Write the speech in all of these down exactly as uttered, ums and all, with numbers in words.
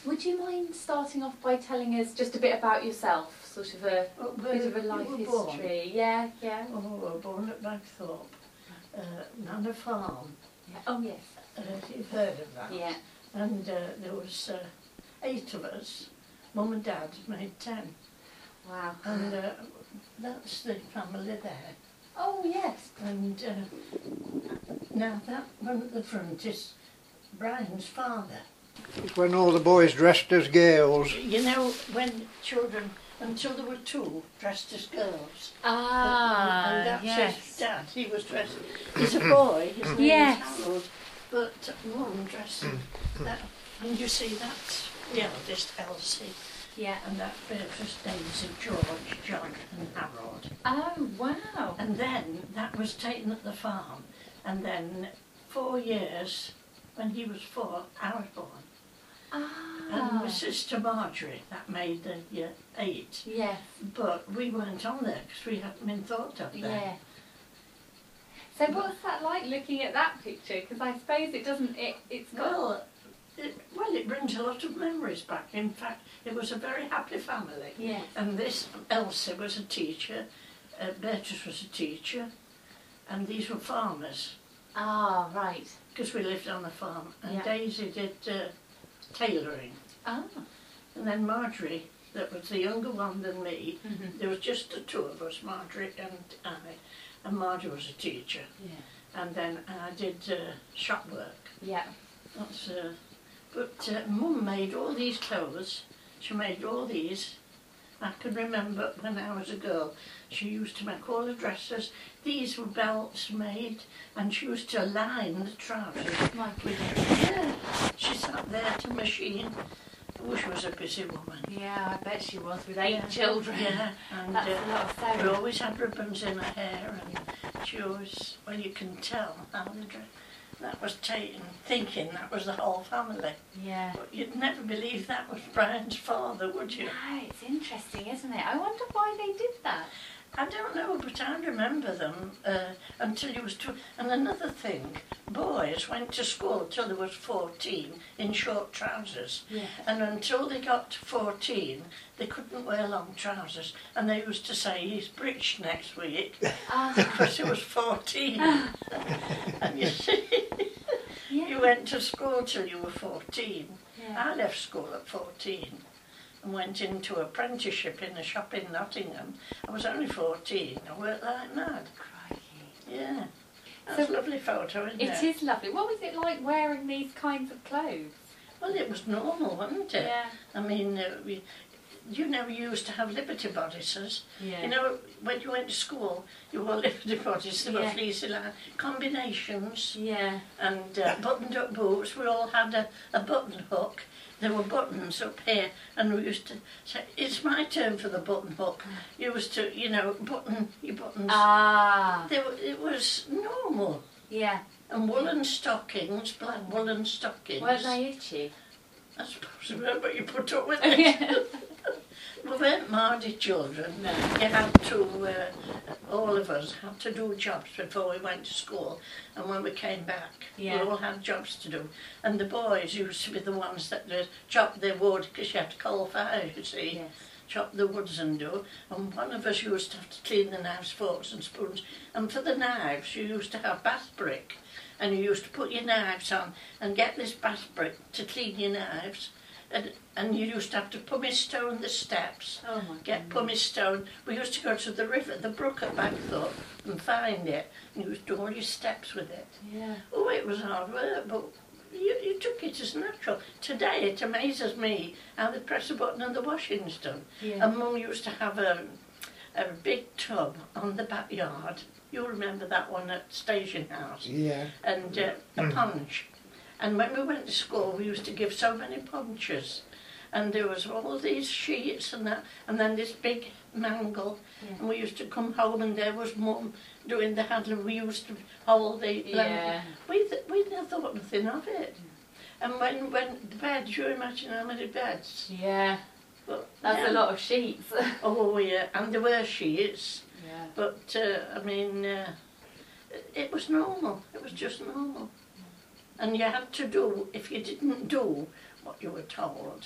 Would you mind starting off by telling us just a bit about yourself, sort of a Oh, bit of a life history? Born. Yeah, yeah. Oh, we were born at Bagthorpe, uh, Manor Farm. Yeah. Oh yes. Uh, you've heard of that? Yeah. And uh, there was uh, eight of us. Mum and Dad made ten. Wow. And uh, that's the family there. Oh yes. And uh, now that one at the front is Brian's father. When all the boys dressed as girls. You know, when children, until there were two, dressed as girls. Ah, and, and that's yes. his dad. He was dressed. He's a boy. His name Yes. is Harold. But Mum dressed him. That, and you see, that's the eldest, Elsie. Yeah. And that Beatrice, Daisy, George, John, and Harold. Oh wow. And then that was taken at the farm. And then four years, when he was four, I was born. Ah. And my sister Marjorie, that made the year eight. Yes. But we weren't on there because we hadn't been thought of there. Yeah. So what's that like looking at that picture? Because I suppose it doesn't. It it's got. Well, it, well, it brings a lot of memories back. In fact, it was a very happy family. Yes. And this Elsie was a teacher, uh, Beatrice was a teacher, and these were farmers Ah, right. because we lived on a farm. And Yeah. Daisy did uh, tailoring, Ah. and then Marjorie, that was the younger one than me. Mm-hmm. There was just the two of us, Marjorie and I, and Marjorie was a teacher. Yeah. And then I did uh, shop work. Yeah. That's, uh, but uh, Mum made all these clothes. She made all these. I can remember when I was a girl, she used to make all the dresses. These were belts made, and she used to line the trousers. My goodness. Yeah, she sat there at a machine. Oh, she was a busy woman. Yeah, I bet she was with eight Yeah. children. Yeah, and That's uh, a lot of we sewing. always had ribbons in her hair, and she always, well, you can tell how the dress. That was taken, thinking that was the whole family. Yeah. But you'd never believe that was Brian's father, would you? No, it's interesting, isn't it? I wonder why they did that. I don't know, but I remember them uh, until he was two. And another thing, boys went to school till they was fourteen in short trousers. Yeah. And until they got to fourteen, they couldn't wear long trousers. And they used to say, he's breech next week, Ah. because he was fourteen. And you see, Yeah. you went to school till you were fourteen. Yeah. I left school at fourteen and went into apprenticeship in a shop in Nottingham. I was only fourteen. I worked like mad. Crikey. Yeah. That's So a lovely photo, isn't it? It is lovely. What was it like wearing these kinds of clothes? Well, it was normal, wasn't it? Yeah. I mean, uh, we, you know, we used to have Liberty bodices. Yeah. You know, when you went to school, you wore Liberty bodices. There were Yeah. fleecy line combinations Yeah. and uh, buttoned-up boots. We all had a, a button hook. There were buttons up here, and we used to say, it's my turn for the button hook. You used to, you know, button your buttons. Ah. They were, it was normal. Yeah. And woolen stockings, black woolen stockings. Weren't they itchy? I suppose remember you put up with it. We weren't Mardy children. No. You had to, uh, all of us had to do jobs before we went to school. And when we came back, Yeah. we all had jobs to do. And the boys used to be the ones that uh, chopped their wood, because you had to coal fire, you see. Yes. Chop the woods and do. And one of us used to have to clean the knives, forks and spoons. And for the knives, you used to have bath brick. And you used to put your knives on and get this bath brick to clean your knives. And, and you used to have to pumice stone the steps. Oh my Get goodness. pumice stone. We used to go to the river, the brook at Bagthorpe, and find it. And you used to do all your steps with it. Yeah. Oh, it was hard work, but you, you took it as natural. Today, it amazes me how they press a button and the washing's done. Yeah. And Mum used to have a, a big tub on the backyard. You remember that one at Station House? Yeah. And uh, a punch. And when we went to school, we used to give so many punches. And there was all these sheets and that, and then this big mangle. Yeah. And we used to come home, and there was Mum doing the handling. We used to hold the blanket. Yeah. We, th we never thought nothing of it. And when, when the beds, you imagine how many beds? Yeah. Well, That's yeah. a lot of sheets. Oh, yeah, and there were sheets. Yeah. But, uh, I mean, uh, it, it was normal. It was just normal. And you had to do, if you didn't do what you were told.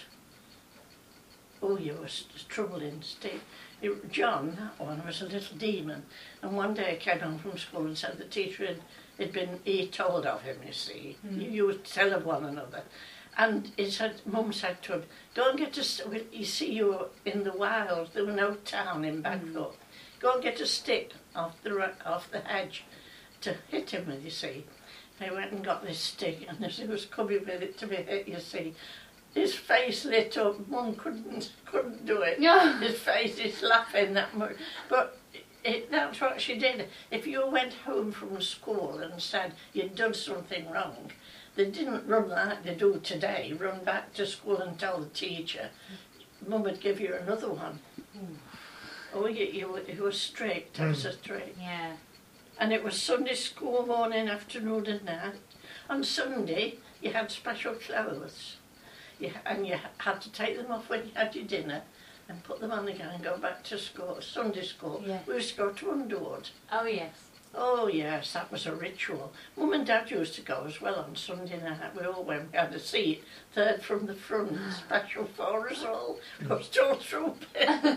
Oh, you were troubling Steve. John, that one, was a little demon. And one day he came home from school and said the teacher had, had been, he told of him, you see. Mm. You, you would tell of one another. And he said, Mum said to him, go and get a, you see you were in the wilds, there was no town in Bagfoot. Mm. Go and get a stick off the, off the hedge to hit him with, you see. And he went and got this stick, and as he was coming with it to be hit, you see, his face lit up. Mum couldn't couldn't do it. Yeah. His face is laughing that much. But it, that's what she did. If you went home from school and said you'd done something wrong, they didn't run like they do today, run back to school and tell the teacher. Mum would give you another one. Mm. Oh, you, you, were, you were strict, I was strict. Yeah. And it was Sunday school morning, afternoon and night. On Sunday, you had special clothes. You, and you had to take them off when you had your dinner and put them on again and go back to school, Sunday school. Yeah. We used to go to Underwood. Oh, yes. Oh, yes, that was a ritual. Mum and Dad used to go as well on Sunday night. We all went. We had a seat, third from the front, special for us all. Got still through it.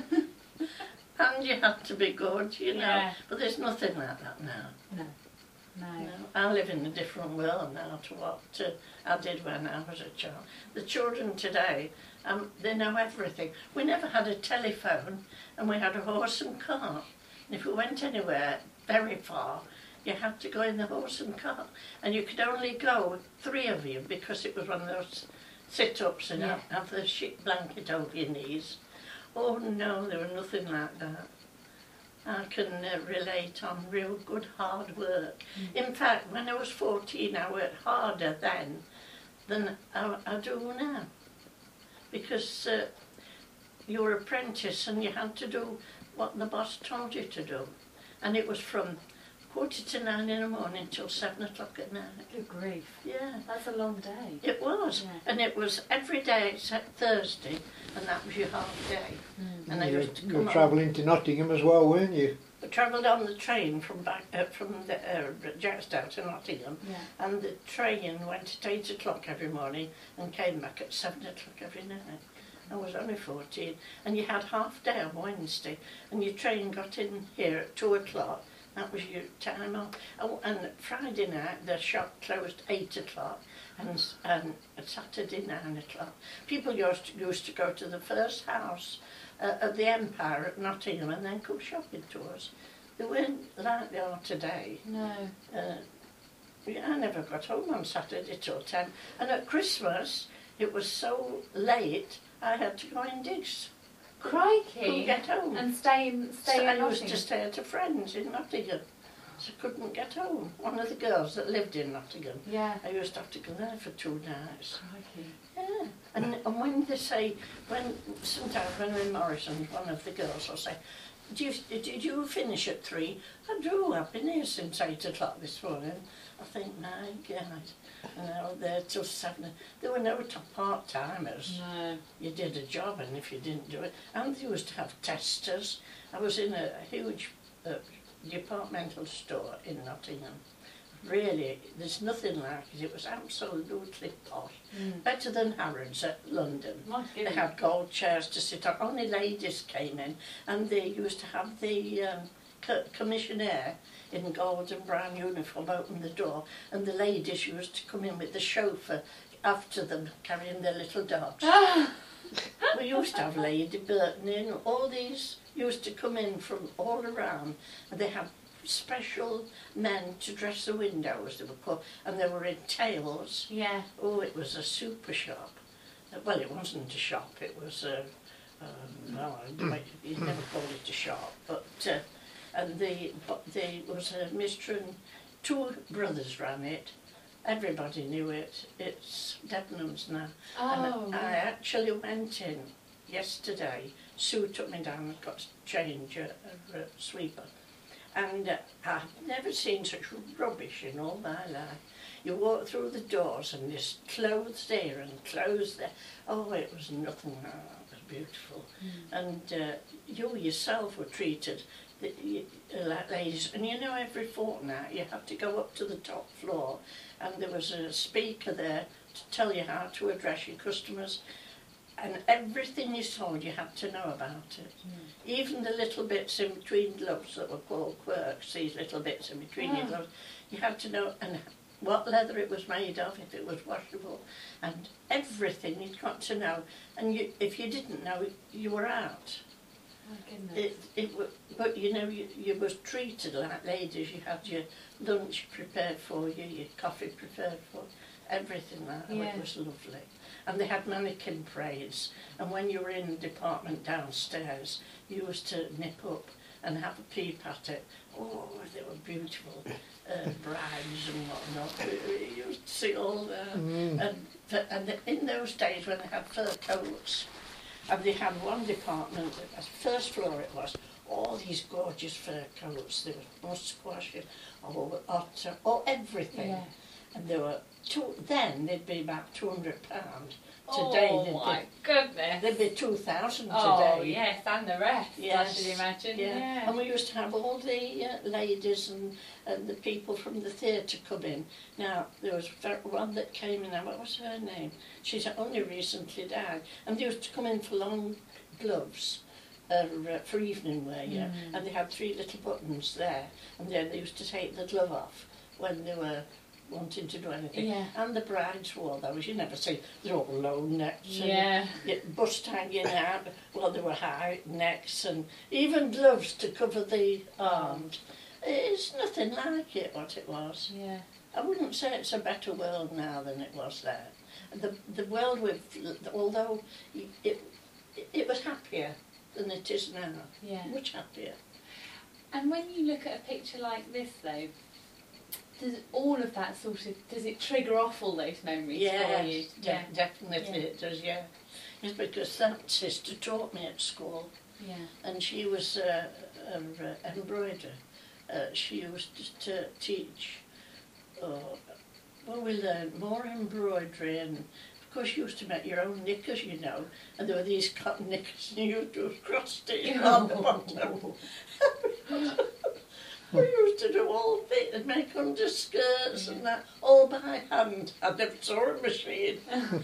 And you had to be good, you know. Yeah. But there's nothing like that now. No. No. No, I live in a different world now to what uh, I did when I was a child. The children today, um, they know everything. We never had a telephone, and we had a horse and cart. And if we went anywhere very far, you had to go in the horse and cart. And you could only go three of you because it was one of those sit-ups and yeah. have, have the sheet blanket over your knees. Oh no, there was nothing like that. I can uh, relate on real good hard work. Mm. In fact, when I was fourteen, I worked harder then than I, I do now. Because uh, you were an apprentice and you had to do what the boss told you to do. And it was from quarter to nine in the morning till seven o'clock at night. Good grief. Yeah. That's a long day. It was. Yeah. And it was every day except Thursday, and that was your half day. Mm. And I you used to were come travelling to Nottingham as well, weren't you? I travelled on the train from back uh, from the uh, Jackstown to Nottingham, yeah. and the train went at eight o'clock every morning and came back at seven o'clock every night. I was only fourteen, and you had half day on Wednesday, and your train got in here at two o'clock. That was your time off. Oh, and Friday night the shop closed eight o'clock, and and Saturday nine o'clock. People used to, used to go to the first house uh, of the Empire at Nottingham and then come shopping to us. They weren't like they are today. No. Uh, I never got home on Saturday till ten, and at Christmas it was so late I had to go in digs. Crikey! Couldn't get home. And stay in, stay so in I Nottingham. used to stay at a friend's in Nottingham. So I couldn't get home. One of the girls that lived in Nottingham. Yeah. I used to have to go there for two nights. Crikey. Yeah. And, and when they say, when sometimes when we're in Morrison, one of the girls will say, Do you, did you finish at three? I do. I've been here since eight o'clock this morning. I think, my God. And I was there till seven. There were no part-timers. No. You did a job, and if you didn't do it, and they used to have testers. I was in a huge uh, departmental store in Nottingham. Really, there's nothing like it. It was absolutely posh. Mm. Better than Harrods at London. They had gold chairs to sit on. Only ladies came in, and they used to have the um, co commissionaire in gold and brown uniform open the door, and the ladies used to come in with the chauffeur after them, carrying their little dogs. We used to have Lady Burton in. All these used to come in from all around, and they had special men to dress the windows, they were called, and they were in tails. Yeah. Oh, it was a super shop. Well, it wasn't a shop, it was a, um, no, you'd never call it a shop, but, uh, and the, but there was a mister and two brothers ran it. Everybody knew it. It's Debenhams now. Oh, and yeah. I actually went in yesterday. Sue took me down and got change at a, a sweeper. And uh, I've never seen such rubbish in all my life. You walk through the doors and there's clothes there and clothes there. Oh, it was nothing like that. It was beautiful. Mm. And uh, you yourself were treated the, you, uh, like ladies. And you know, every fortnight you have to go up to the top floor, and there was a speaker there to tell you how to address your customers, and everything you sold you had to know about it. Mm. Even the little bits in between gloves that were called quirks, these little bits in between Oh. your gloves, you had to know and what leather it was made of, if it was washable, and everything you'd got to know. And you, if you didn't know, you were out. My goodness. It, it, wa- but you know, you, you was treated like ladies. You had your lunch prepared for you, your coffee prepared for you, everything like that. Yeah. It was lovely. And they had mannequin parades. And when you were in the department downstairs, you was to nip up and have a peep at it. Oh, they were beautiful. Uh, brides and whatnot. We, we used to see all that. Mm. And, th- and in those days when they had fur coats, and they had one department, the first floor it was, all these gorgeous fur coats. There was musquash, or otter, or everything. Yeah. And there were two, then they'd be about two hundred pounds. Today Oh they'd my be, goodness. they'd be two thousand today. Oh yes, and the rest. Yes, I should imagine. Yeah. Yeah. And we used to have all the uh, ladies and, and the people from the theatre come in. Now, there was ver- one that came in, now what was her name? She's only recently died. And they used to come in for long gloves uh, for evening wear, yeah. Mm. And they had three little buttons there. And then they used to take the glove off when they were wanting to do anything. Yeah. And the brides wore those. You never see, they're all low necks. and Yeah. yeah, bust hanging out, well there were high necks and even gloves to cover the arms. It's nothing like it what it was. Yeah. I wouldn't say it's a better world now than it was then. The the world with, although it it was happier than it is now, Yeah. much happier. And when you look at a picture like this, though, does all of that sort of does it trigger off all those memories Yes, for you? de- definitely Yeah. it does, yeah. It's because that sister taught me at school. Yeah. And she was uh, an uh, embroiderer. Uh, she used to, to teach, uh, well, we learned more embroidery, and of course you used to make your own knickers, you know, and there were these cotton knickers and you used to cross stitch on the bottom. We used to do all this and make underskirts and that, all by hand. I never saw a machine.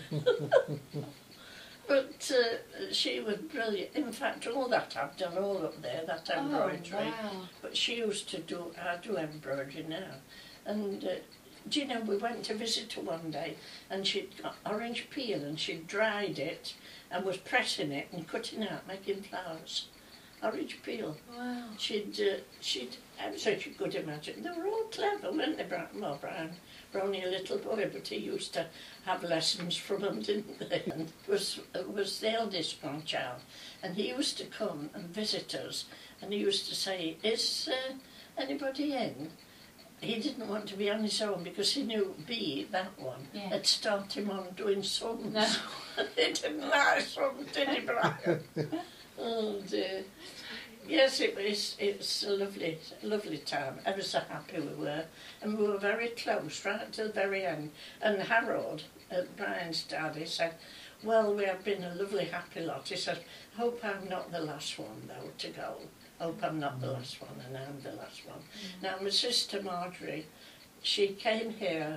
But uh, she was brilliant. In fact, all that I've done all up there, that embroidery. Oh, wow. But she used to do, I do embroidery now. And uh, do you know, we went to visit her one day and she'd got orange peel and she'd dried it and was pressing it and cutting out, making flowers. Orange peel. Wow. She'd, uh, she'd, I'm sure you could imagine, they were all clever, weren't they, Brian? Well, Brian were only a little boy, but he used to have lessons from them, didn't they? And it was, it was the eldest grandchild, and he used to come and visit us, and he used to say, is uh, anybody in? He didn't want to be on his own because he knew B, that one, Yeah. had started him on doing sums. No. He didn't like sums, did he, Brian? Oh dear. Yes, it was. It's a lovely, lovely time. Ever so happy we were, and we were very close right till the very end. And Harold, uh, Brian's dad, he said, "Well, we have been a lovely, happy lot." He said, "Hope I'm not the last one though to go. Hope I'm not the last one, and I'm the last one." Mm. Now, my sister Marjorie, she came here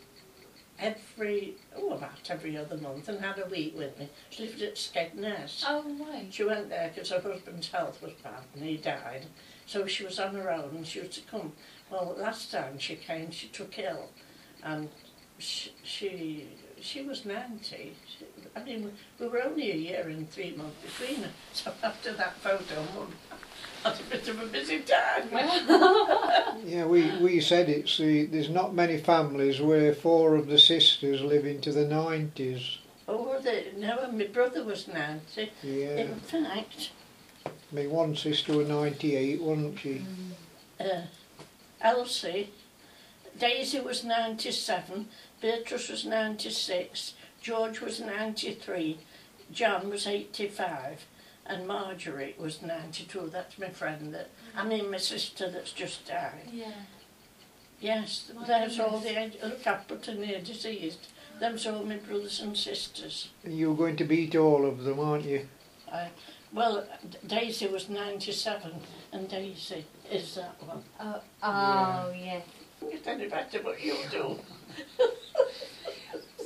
every, oh, about every other month and had a week with me. She lived at Skegness. Oh, right. She went there because her husband's health was bad and he died. So she was on her own and she was to come. Well, last time she came, she took ill and she she, she was ninety. She, I mean, we were only a year and three months between her. So after that photo, Mum had a bit of a busy time. Yeah, we, we said it's the, there's not many families where four of the sisters live into the nineties. Oh, the, no, and my brother was ninety. Yeah, In fact, my one sister was ninety-eight, wasn't she? uh, Elsie, Daisy was ninety-seven, Beatrice was ninety-six, George was ninety-three, John was eighty-five, and Marjorie was ninety-two. That's my friend, that I mean my sister that's just died. Yeah. Yes, My there's all goodness. the, look, I've put in there deceased. Them's all my brothers and sisters. And you were going to beat all of them, aren't you? I, well, D- Daisy was ninety-seven, and Daisy is that one. Oh, oh yes. Get any better what you do.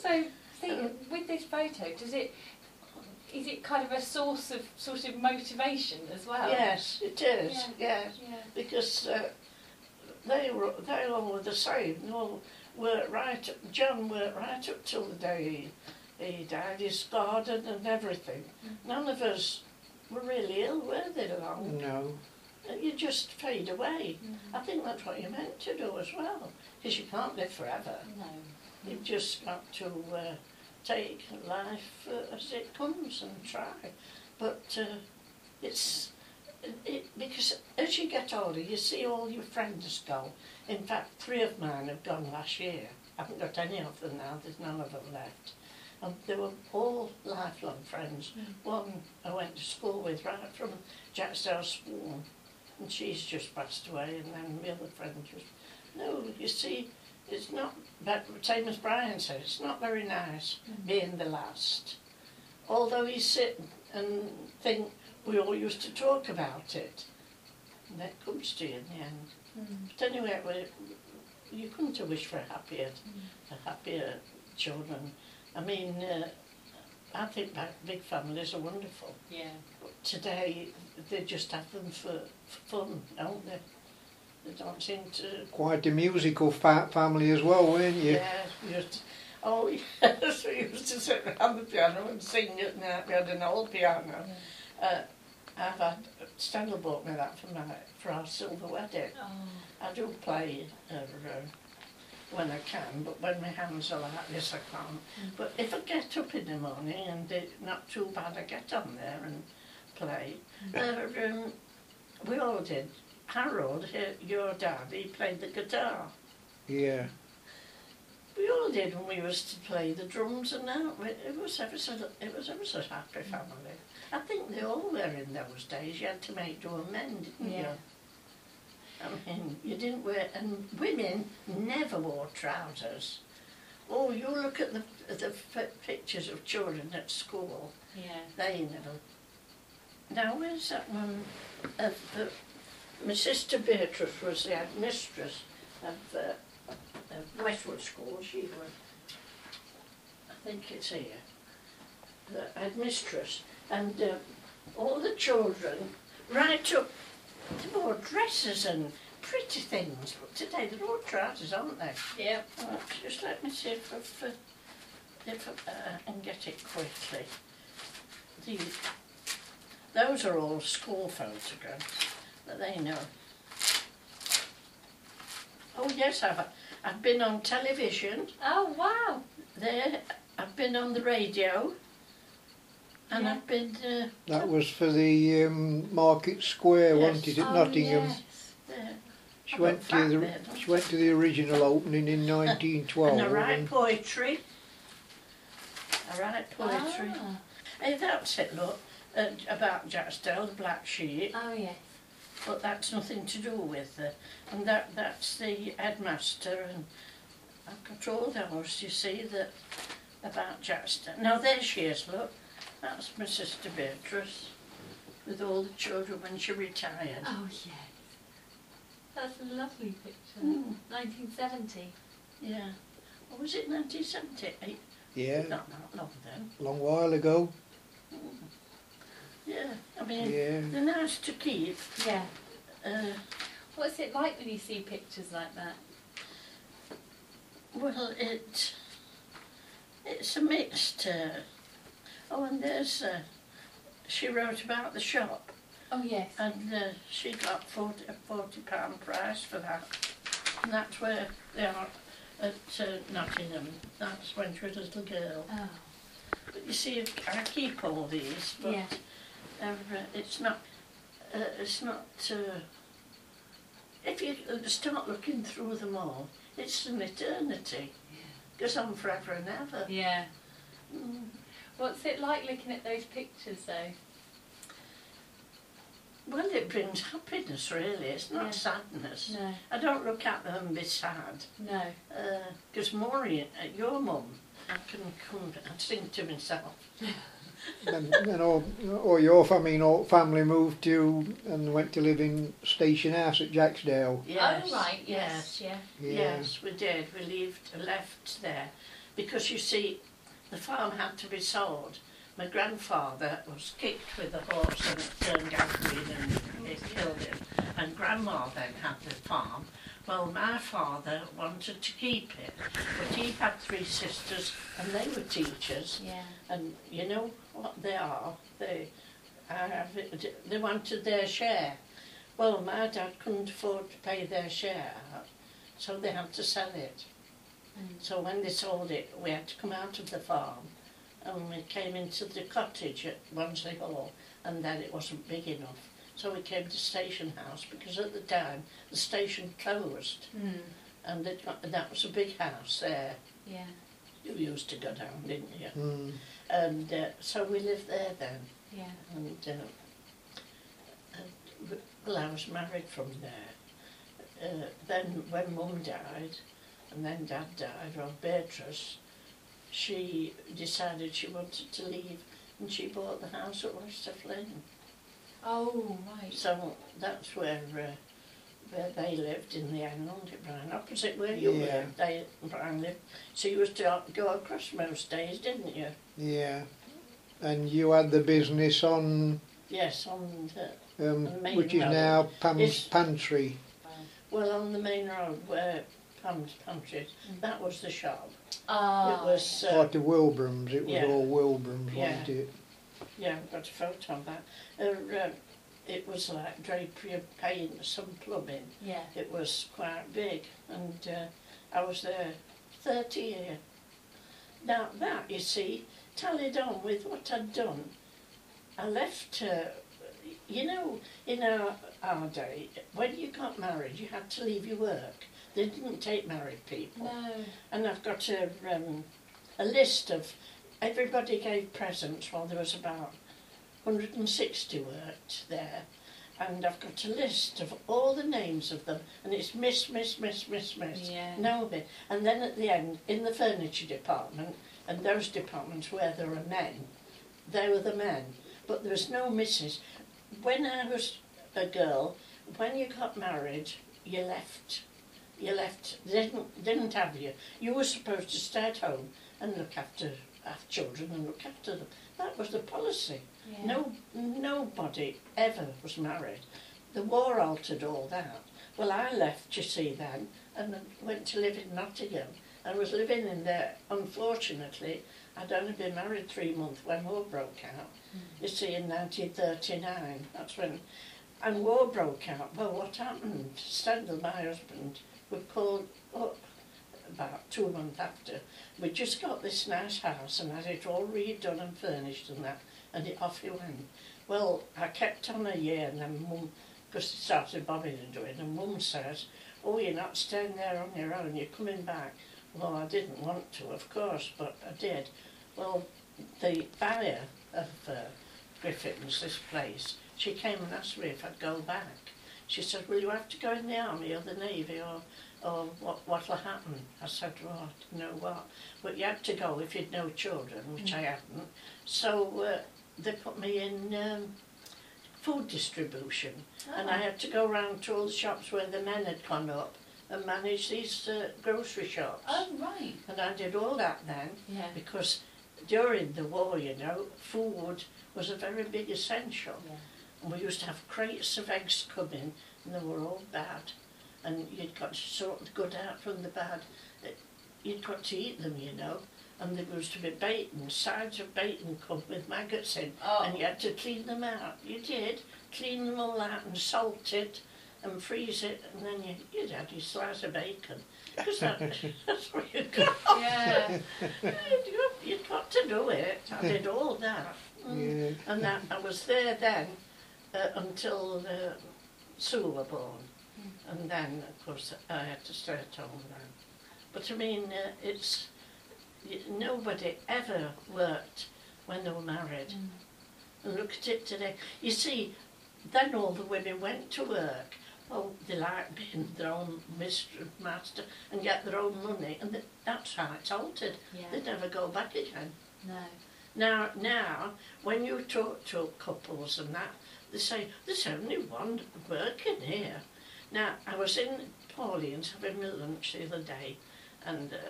also think with this photo, does it, is it kind of a source of sort of motivation as well? Yes, it is. Yeah. Yes, Yeah. because uh, they were they all were the same. They all worked right. Up, John worked right up till the day he, he died. His garden and everything. Mm. None of us were really ill, were they? Long. No. You just fade away. Mm. I think that's what you're meant to do as well, because you can't live forever. No. You've just got to uh, take life uh, as it comes and try. But uh, it's it, because as you get older, you see all your friends go. In fact, three of mine have gone last year. I haven't got any of them now. There's none of them left. And they were all lifelong friends. Mm. One I went to school with right from Jacksdale School, and she's just passed away, and then the other friend just... No, you see, it's not, but same as Brian said, it's not very nice Mm. being the last. Although you sit and think, we all used to talk about it, and that comes to you in the end. Mm. But anyway, we, you couldn't have wished for a happier, Mm. a happier children. I mean, uh, I think big families are wonderful. Yeah. But today, they just have them for, for fun, don't they? They don't seem to... Quite a musical fa family as well, weren't you? Yeah, we used to, oh yes, we used to sit around the piano and sing at night. We had an old piano. Yeah. Uh, I've had, Stella bought me that for my for our silver wedding. Oh. I do play uh, uh, when I can, but when my hands are like this, I can't. Mm. But if I get up in the morning and it's not too bad, I get on there and play. Mm. Uh, um, we all did. Harold, uh, your dad, he played the guitar. Yeah. We all did when we used to play the drums and that. It was ever so, it was ever so happy family. I think they all were in those days. You had to make do and mend, didn't Yeah. you? I mean, you didn't wear, and women never wore trousers. Oh, you look at the the f pictures of children at school. Yeah. They never. Now where's that one? Of the, my sister Beatrice was the headmistress of, uh, of Westwood School. She was. I think it's here. The headmistress, and uh, all the children, right up. They wore dresses and pretty things, but today they're all trousers, aren't they? Yeah. Uh, just let me see if, if, uh, if uh, I can get it quickly. The, those are all school photographs that they know. Oh yes, I've, I've been on television. Oh wow. There, I've been on the radio. And Yeah. I've been uh, That was for the um, Market Square, Yes. wasn't it, at Oh, Nottingham? yes. there. She I've went got to fat the there, don't she I? went to the original opening in nineteen twelve. And I write and- poetry. I write poetry. Ah. Hey, that's it, look, uh, about Jacksdale, the Black Sheep, Oh yes. but that's nothing to do with it. And that that's the headmaster, and I've got all those, you see, that about Jacksdale. Now there she is, look. That's my sister Beatrice, with all the children when she retired. Oh yes. That's a lovely picture. Mm. nineteen seventy. Yeah. Or was it nineteen seventy-eight? Yeah, Not that long then. long while ago. Mm. Yeah, I mean, Yeah. they're nice to keep. Yeah. Uh, What's it like when you see pictures like that? well, it it's a mixed. Uh, oh, and there's. Uh, she wrote about the shop, Oh yes. and uh, she got forty a forty pound price for that, and that's where they are at uh, Nottingham. That's when she was a little girl. Oh. But you see, I keep all these, but Yeah. uh, it's not. Uh, it's not. Uh, if you start looking through them all, it's an eternity. Goes on forever and ever. Yeah. Mm. What's it like looking at those pictures though? Well, it brings happiness, really. It's not Yeah. sadness. No. I don't look at them and be sad. No. Because Maureen, uh, your mum, I can come and sing to myself. Then, then all, all your family, all family moved to and went to live in Station House at Jacksdale. Yes. Oh right. Yes. Yeah. Yeah. Yes, we did. We left, left there because you see, the farm had to be sold. My grandfather was kicked with a horse and it turned gangrene and it killed him. And Grandma then had the farm. Well, my father wanted to keep it, but he had three sisters and they were teachers. Yeah. And you know what they are? They, uh, they wanted their share. Well, my dad couldn't afford to pay their share, so they had to sell it. Mm. So when they sold it, we had to come out of the farm and we came into the cottage at Wansley Hall, and then it wasn't big enough. So we came to Station House because at the time the station closed, Mm. and it got, that was a big house there. Yeah. You used to go down, didn't you? Mm. And uh, so we lived there then. Yeah. And, uh, and w- well, I was married from there. Uh, then when Mum died, and then Dad died, or Beatrice, she decided she wanted to leave, and she bought the house at Oyster Flynn. Oh, right. So that's where uh, where they lived in the end, wasn't it, Brian? Opposite where you Yeah. lived, they Brian lived. So you used to go across most days, didn't you? Yeah. And you had the business on, Yes, on the, um, On Main which is Road. now Pam's It's- Pantry. well, on the main road where Pam's Pantry, that was the shop. Oh, It was, uh, Part of Wilbrams, it was yeah. all Wilbrams, Yeah. wasn't it? yeah, I've got a photo of that. Uh, uh, it was like drapery and paint, some plumbing. yeah. It was quite big, and uh, I was there thirty years. Now that, you see, tallied on with what I'd done. I left, uh, you know, in our, our day, when you got married, you had to leave your work. They didn't take married people. No. And I've got a, um, a list of, everybody gave presents. Well, there was about one hundred sixty worked there. And I've got a list of all the names of them, and it's Miss, Miss, Miss, Miss, Miss. Yeah. Nobody. And then at the end, in the furniture department, and those departments where there are men, they were the men. But there was no missus. When I was a girl, when you got married, you left. You left. They didn't, didn't have you. You were supposed to stay at home and look after have children and look after them. That was the policy. Yeah. No, nobody ever was married. The war altered all that. Well, I left, you see, then, and went to live in Nottingham. I was living in there. Unfortunately, I'd only been married three months when war broke out. Mm. You see, in nineteen thirty-nine, that's when, and war broke out. Well, what happened? Stendhal, my husband, were called up about two months after. We just got this nice house and had it all redone and furnished and that, and it, off he went. Well, I kept on a year, and then Mum, because it started bombing and doing, and Mum says, "Oh, you're not staying there on your own, you're coming back." Well, I didn't want to, of course, but I did. Well, the buyer of uh, Griffin's, this place, she came and asked me if I'd go back. She said, "Will you have to go in the army or the navy, or, or what, what'll happen?" I said, "Well, I don't know what. But you had to go if you'd no children," which Mm. I hadn't. So uh, they put me in um, food distribution. And I had to go round to all the shops where the men had gone up and manage these uh, grocery shops. Oh, right. And I did all that then, Yeah. because during the war, you know, food was a very big essential. Yeah. And we used to have crates of eggs come in, and they were all bad. And you'd got to sort the good out from the bad. Uh, You'd got to eat them, you know. And there was to be bacon, sides of bacon come with maggots in. Oh. And you had to clean them out. You did. Clean them all out and salt it and freeze it. And then you, you'd have your slice of bacon. Because that, that's what you got. Yeah. You'd got, you'd got to do it. I did all that. Mm. Yeah. And that, I was there then uh, until uh, Sue were born. And then, of course, I had to stay at home then. But I mean, uh, it's... y- Nobody ever worked when they were married. Mm. And look at it today. You see, then all the women went to work. Well, they liked being their own mistress, master, and get their own money. And th- that's how it's altered. Yeah. They never go back again. No. Now, now, when you talk to couples and that, they say, "There's only one working here." Now, I was in Pauline's having my lunch the other day, and uh,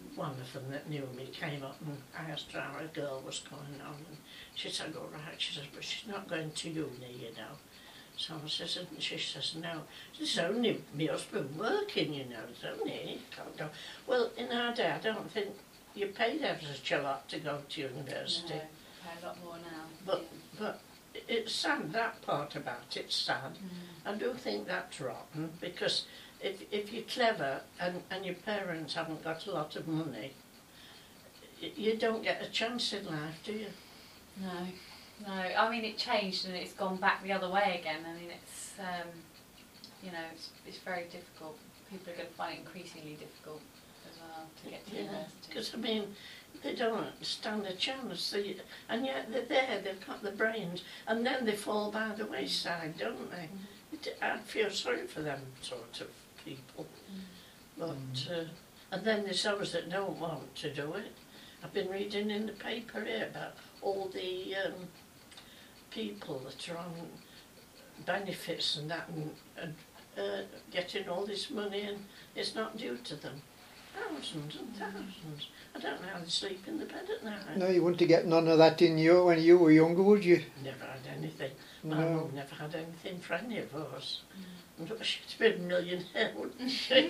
one of them that knew me came up and asked her how a girl was going on, and she said, all right, she says, but she's not going to uni, you know. So I says, and she says, no, it's only my husband working, you know, it's only, he can't go. Well, in our day, I don't think you paid ever such a lot to go to university. No, pay a lot more now. But, but it's sad, that part about it's sad. Mm. I do think that's rotten, because if, if you're clever and, and your parents haven't got a lot of money, y- you don't get a chance in life, do you? No, no. I mean, it changed and it's gone back the other way again. I mean, it's, um, you know, it's, it's very difficult. People are going to find it increasingly difficult as well to get to Yeah, university. because, I mean, they don't stand a chance, they, and yet they're there, they've got the brains, and then they fall by the wayside, don't they? Mm. It, I feel sorry for them sort of people. Mm. But, uh, and then there's those that don't want to do it. I've been reading in the paper here about all the um, people that are on benefits and that, and, and uh, getting all this money, and it's not due to them. Thousands and thousands. I don't know how they sleep in the bed at night. No, you wouldn't to get none of that in you when you were younger, would you? Never had anything. My No. mum never had anything for any of us. And she'd been a millionaire, wouldn't she?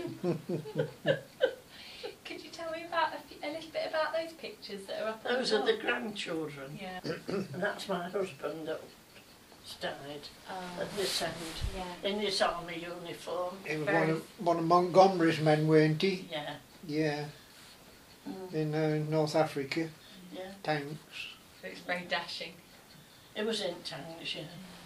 Could you tell me about a, few, a little bit about those pictures that are up on Those the are the wall? grandchildren. Yeah. And that's my husband that died Um, at this end, yeah. in his army uniform. He was Very- one of, one of Montgomery's men, weren't he? Yeah. Yeah, Mm. in uh, North Africa, Yeah. tanks. So it's very dashing. It was in Tangs, yeah.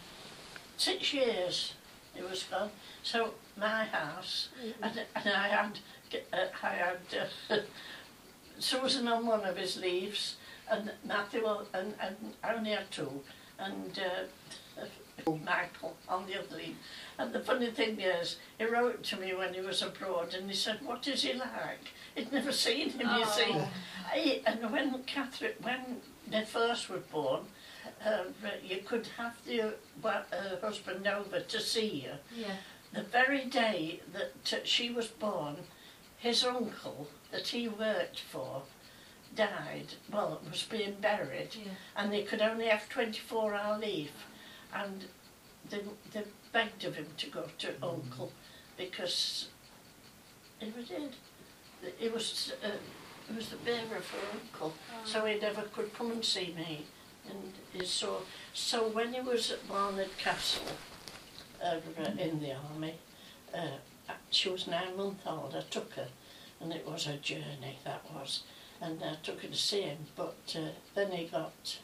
Six years it was gone. So my house, and, and I had, uh, I had uh, Susan on one of his leaves, and Matthew, on- and, and I only had two, and uh, Michael on the other leaf. And the funny thing is, he wrote to me when he was abroad, and he said, "What is he like?" He'd never seen him, you see. Oh. I, and when Catherine, when they first were born, uh, you could have the uh, husband over to see you. Yeah. The very day that uh, she was born, his uncle that he worked for died. Well, was being buried, Yeah. and they could only have twenty-four hour leave, and they, they begged of him to go to uncle because he was dead. It was uh, it was the bearer for uncle, so he never could come and see me. And he saw. So when he was at Barnard Castle, uh, in the army, uh, she was nine months old. I took her, and it was a journey, that was, and I took her to see him. But uh, then he got,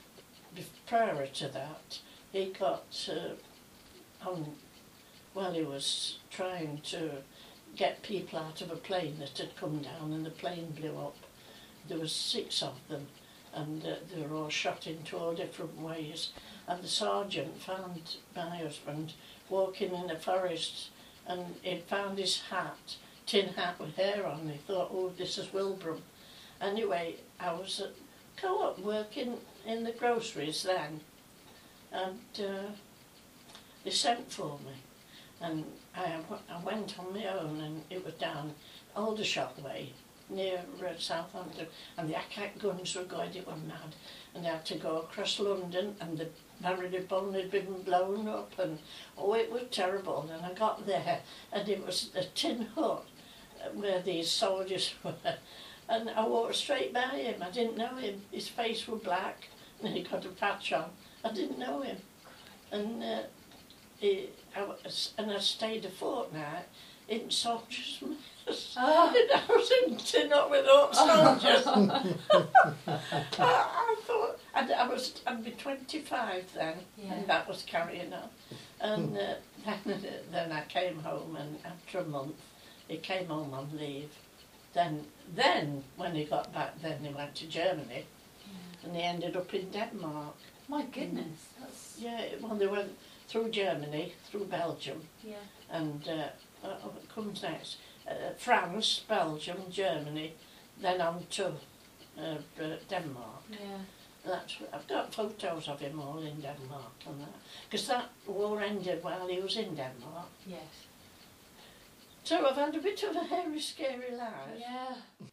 prior to that, he got uh, on. Well, he was trying to get people out of a plane that had come down, and the plane blew up. There was six of them, and uh, they were all shot into all different ways. And the sergeant found my husband walking in the forest, and he'd found his hat, tin hat with hair on. He thought, oh, this is Wilbraham. Anyway, I was at Co-op working in the groceries then, and uh, they sent for me. And I, I went on my own, and it was down Aldershot way, near uh, Southampton, and the Ack guns were going, it was mad, and I had to go across London, and the Marylebone had been blown up, and oh, it was terrible. And I got there, and it was a tin hut where these soldiers were, and I walked straight by him. I didn't know him. His face was black, and he got a patch on. I didn't know him, and uh, he, I was, and I stayed a fortnight in soldiers' mess. Oh. And I was in tin hut with all soldiers. I, I thought, and I was, I'd be twenty-five then, Yeah. and that was carrying on. And uh, then, then I came home, and after a month, he came home on leave. Then, then when he got back, then he went to Germany, and he ended up in Denmark. My goodness, that's Yeah, well, they went through Germany, through Belgium, yeah. and uh, uh, what comes next? Uh, France, Belgium, Germany, then on to uh, uh, Denmark. Yeah. That's, I've got photos of him all in Denmark and that, because that war ended while he was in Denmark. Yes. So I've had a bit of a hairy, scary life. Yeah.